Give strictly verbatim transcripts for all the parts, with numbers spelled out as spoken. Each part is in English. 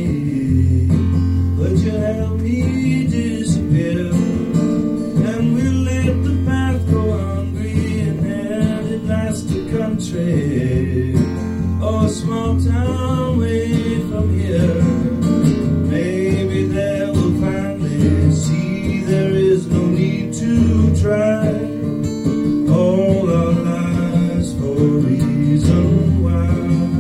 but you help me disappear, and we let the path go hungry and headed last to country or a small town way from here. Maybe there we'll finally see there is no need to try. All our lives for a reason why.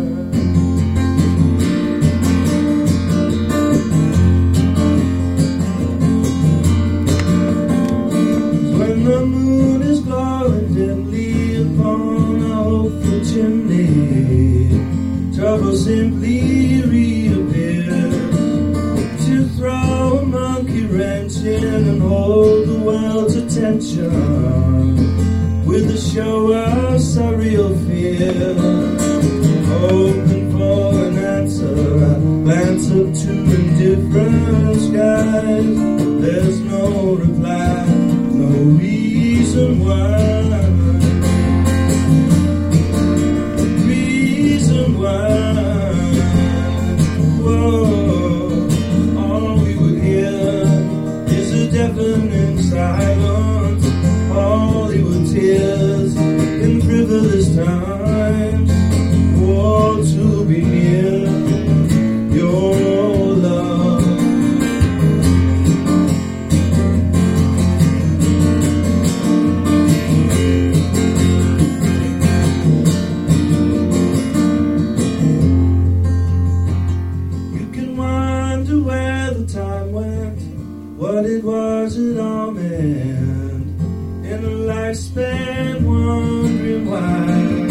When the moon is glowing dimly upon a hopeful chimney, trouble simply reappears to throw a monkey wrench in and hold the world's attention with a show of surreal fear. Hoping for an answer, I glance up to indifferent skies. There's no reply, no reason why. Reason why. Whoa, all we would hear is a deafening silence. Hollywood tears in frivolous times. Oh, to be near your love. You can wonder where the time went, what it was it all meant. In a lifespan, wondering why.